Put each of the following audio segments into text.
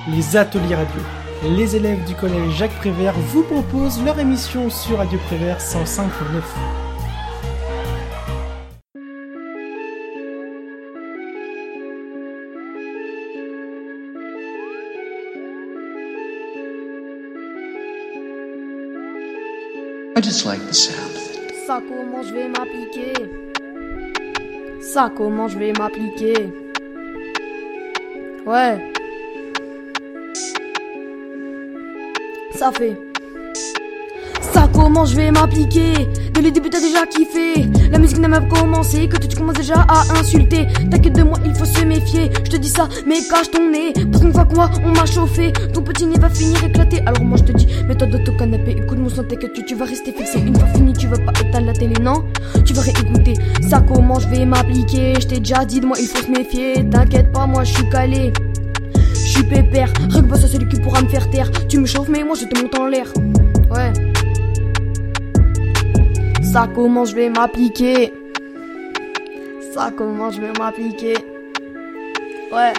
les ateliers radio. Les élèves du collège Jacques Prévert vous proposent leur émission sur Radio Prévert 105.9. I just like the sound. Ça comment je vais m'appliquer. Ça comment je vais m'appliquer. Ouais. Ça fait. Ça comment je vais m'appliquer. Dès le début t'as déjà kiffé. La musique n'a même commencé que tu commences déjà à insulter. T'inquiète de moi il faut se méfier. Je te dis ça mais cache ton nez. Parce qu'une fois que moi on m'a chauffé, ton petit nez va finir éclaté. Alors moi je te dis mets-toi dans ton canapé. Écoute mon son t'inquiète tu vas rester fixé. Une fois fini tu vas pas éteindre la télé non. Tu vas réécouter. Ça comment je vais m'appliquer. Je t'ai déjà dit de moi il faut se méfier. T'inquiète pas moi je suis calé. Je suis pépère. Rugby ça c'est celui qui pourra me faire taire. Tu me chauffes mais moi je te monte en l'air. Ouais. Ça comment je vais m'appliquer. Ça comment je vais m'appliquer. Ouais.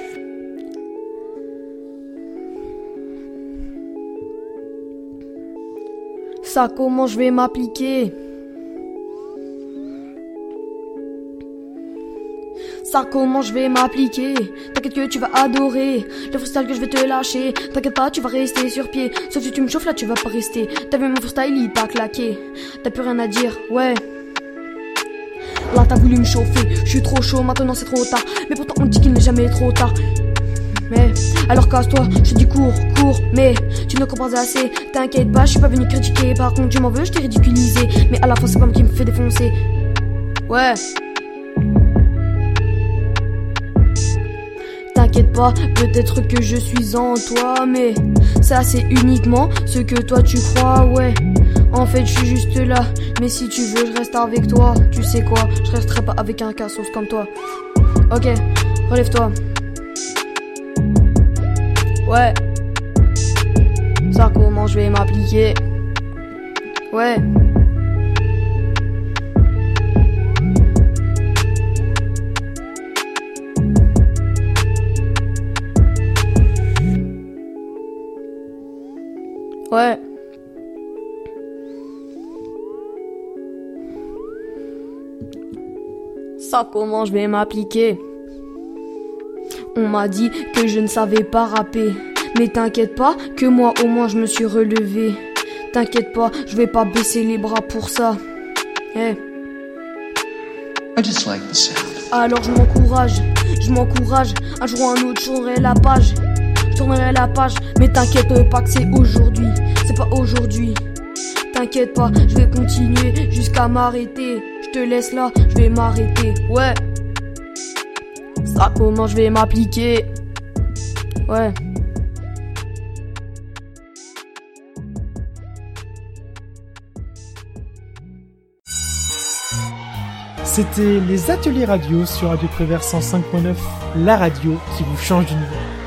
Ça comment je vais m'appliquer. Ça comment je vais m'appliquer. T'inquiète que tu vas adorer le freestyle que je vais te lâcher. T'inquiète pas tu vas rester sur pied. Sauf si tu me chauffes là tu vas pas rester. T'as vu mon freestyle il t'a claqué. T'as plus rien à dire ouais. Là t'as voulu me chauffer. Je suis trop chaud maintenant c'est trop tard. Mais pourtant on dit qu'il n'est jamais trop tard. Mais alors casse-toi, je te dis cours, mais tu ne comprends pas assez. T'inquiète pas, je suis pas venu critiquer. Par contre tu m'en veux, je t'ai ridiculisé. Mais à la fin c'est pas moi qui me fait défoncer. Ouais. T'inquiète pas, peut-être que je suis en toi, mais ça c'est uniquement ce que toi tu crois, ouais. En fait je suis juste là, mais si tu veux je reste avec toi. Tu sais quoi, je resterai pas avec un cassos comme toi. Ok, relève-toi. Ouais. Ça comment je vais m'appliquer. Ouais. Ouais. Ça comment je vais m'appliquer. On m'a dit que je ne savais pas rapper. Mais t'inquiète pas que moi au moins je me suis relevé. T'inquiète pas, je vais pas baisser les bras pour ça. Hey. I just like the sound. Alors je m'encourage. Un jour ou un autre je tournerai la page. Mais t'inquiète pas que c'est aujourd'hui. C'est pas aujourd'hui. T'inquiète pas, je vais continuer jusqu'à m'arrêter. Je te laisse là, je vais m'arrêter. Ouais. Ça comment je vais m'appliquer. Ouais. C'était les ateliers radio sur Radio Prévert 105.9, la radio qui vous change d'univers.